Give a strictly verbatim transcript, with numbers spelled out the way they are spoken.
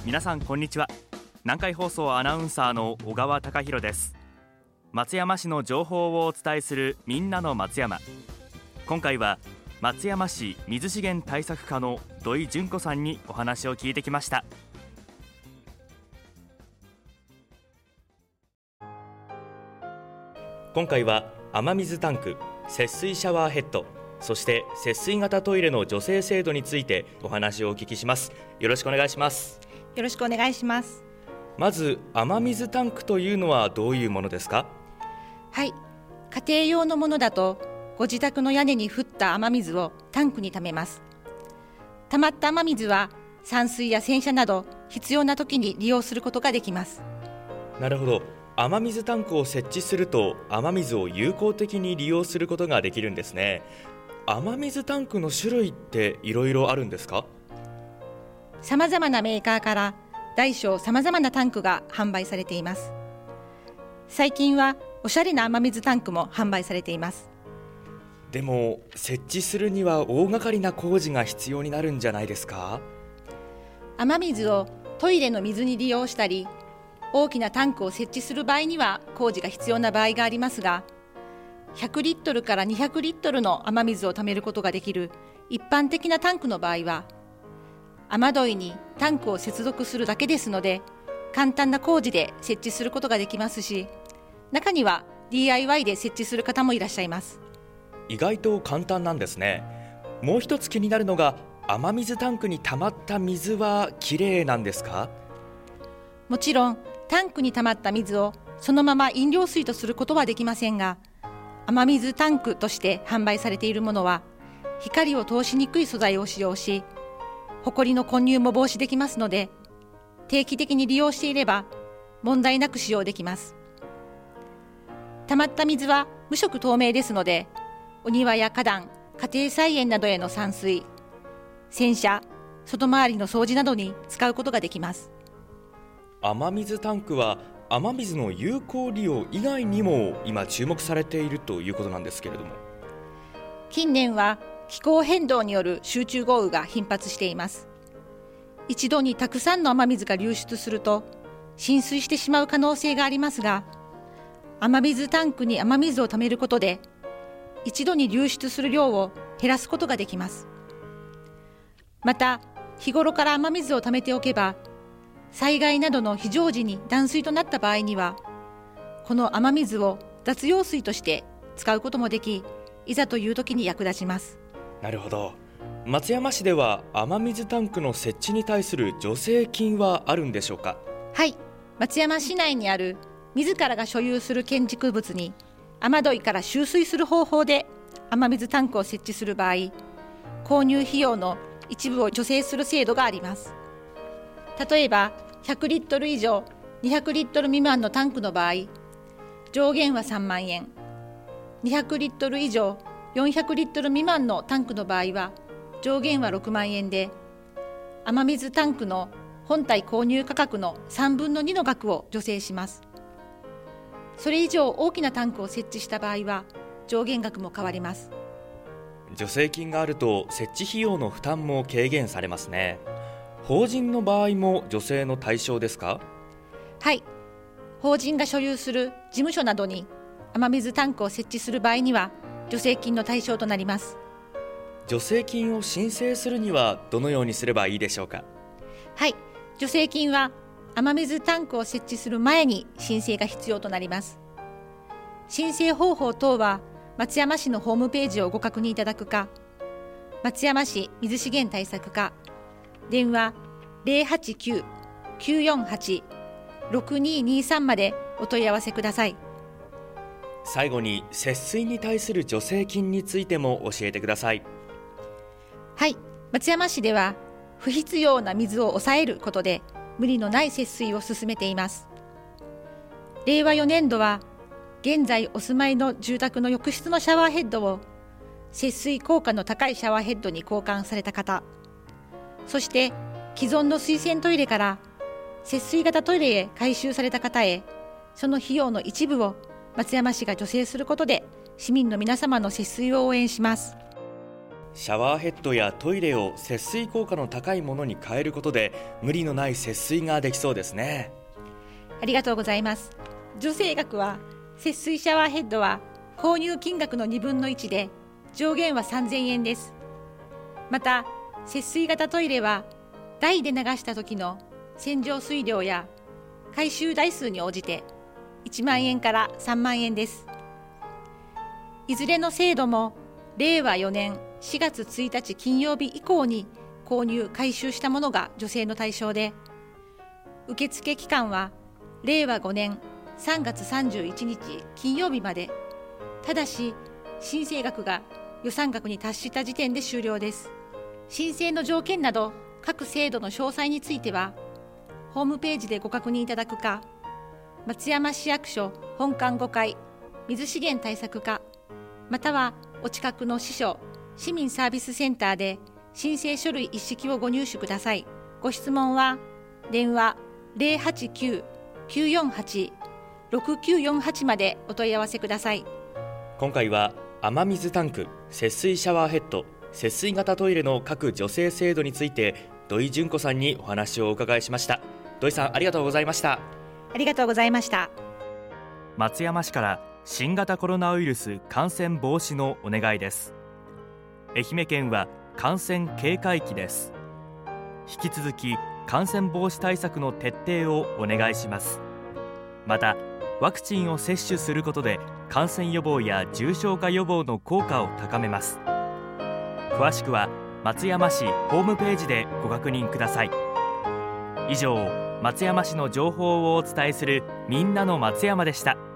皆さんこんにちは。南海放送アナウンサーの小川貴博です。松山市の情報をお伝えするみんなの松山。今回は松山市水資源対策課の土井純子さんにお話を聞いてきました。今回は雨水タンク、節水シャワーヘッド、そして節水型トイレの助成制度についてお話をお聞きします。よろしくお願いします。 よろしくお願いします。 まず雨水タンクというのはどういうものですか？ はい、家庭用のものだとご自宅の屋根に降った雨水をタンクに溜めます。溜まった雨水は散水や洗車など必要な時に利用することができます。 なるほど。雨水タンクを設置すると雨水を有効的に利用することができるんですね。雨水タンクの種類っていろいろあるんですか？ さまざまなメーカーから大小さまざまなタンクが販売されています。最近はおしゃれな雨水タンクも販売されています。 でも設置するには大掛かりな工事が必要になるんじゃないですか？ 雨水をトイレの水に利用したり、大きなタンクを設置する場合には工事が必要な場合がありますが、ひゃくリットルからにひゃくリットルの雨水を貯めることができる一般的なタンクの場合は、雨どいにタンクを接続するだけですので、簡単な工事で設置することができますし、中には ディーアイワイ で設置する方もいらっしゃいます。 意外と簡単なんですね。もう一つ気になるのが、雨水タンクに溜まった水はきれいなんですか？ もちろんタンクに溜まった水をそのまま飲料水とすることはできませんが、雨水タンクとして販売されているものは光を通しにくい素材を使用し、ホコリの混入も防止できますので、定期的に利用していれば問題なく使用できます。溜まった水は無色透明ですので、お庭や花壇、家庭菜園などへの散水、洗車、外回りの掃除などに使うことができます。 雨水タンクは雨水の有効利用以外にも今注目されているということなんですけれども、 近年は気候変動による集中豪雨が頻発しています。一度にたくさんの雨水が流出すると浸水してしまう可能性がありますが、雨水タンクに雨水を貯めることで一度に流出する量を減らすことができます。また日頃から雨水を貯めておけば、災害などの非常時に断水となった場合には、この雨水を雑用水として使うこともでき、いざという時に役立ちます。 なるほど。松山市では雨水タンクの設置に対する助成金はあるんでしょうか？ はい、松山市内にある自らが所有する建築物に雨どいから集水する方法で雨水タンクを設置する場合、購入費用の一部を助成する制度があります。例えばひゃくリットル以上にひゃくリットル未満のタンクの場合、上限はさんまんえん、にひゃくリットル以上よんひゃくリットル未満のタンクの場合は上限はろくまんえんで、雨水タンクの本体購入価格のさんぶんのにの額を助成します。それ以上大きなタンクを設置した場合は上限額も変わります。 助成金があると設置費用の負担も軽減されますね。法人の場合も助成の対象ですか？ はい、法人が所有する事務所などに雨水タンクを設置する場合には助成金の対象となります。 助成金を申請するにはどのようにすればいいでしょうか？ はい、助成金は雨水タンクを設置する前に申請が必要となります。申請方法等は松山市のホームページをご確認いただくか、松山市水資源対策課電話 ゼロはちきゅう きゅうよんはち ろくにーにーさん までお問い合わせください。 最後に節水に対する助成金についても教えてください。 はい、松山市では不必要な水を抑えることで無理のない節水を進めています。れいわよねんどは現在お住まいの住宅の浴室のシャワーヘッドを節水効果の高いシャワーヘッドに交換された方、そして既存の水洗トイレから節水型トイレへ改修された方へ、その費用の一部を松山市が助成することで市民の皆様の節水を応援します。 シャワーヘッドやトイレを節水効果の高いものに変えることで無理のない節水ができそうですね。 ありがとうございます。助成額は節水シャワーヘッドは購入金額のにぶんのいちで上限はさんぜんえんです。また節水型トイレは台で流した時の洗浄水量や回収台数に応じていちまんえんからさんまんえんです。いずれの制度もれいわよねんしがつついたち金曜日以降に購入回収したものが助成の対象で、受付期間はれいわごねんさんがつさんじゅういちにち金曜日まで、ただし申請額が予算額に達した時点で終了です。申請の条件など各制度の詳細についてはホームページでご確認いただくか、松山市役所本館ごかい水資源対策課、またはお近くの支所市民サービスセンターで申請書類一式をご入手ください。ご質問は電話 ゼロはちきゅう きゅうよんはち ろくきゅうよんはち までお問い合わせください。 今回は雨水タンク、節水シャワーヘッド、節水型トイレの各助成制度について土井純子さんにお話をお伺いしました。土井さん、ありがとうございました。 ありがとうございました。 松山市から新型コロナウイルス感染防止のお願いです。愛媛県は感染警戒期です。引き続き感染防止対策の徹底をお願いします。またワクチンを接種することで感染予防や重症化予防の効果を高めます。詳しくは松山市ホームページでご確認ください。以上、松山市の情報をお伝えするみんなの松山でした。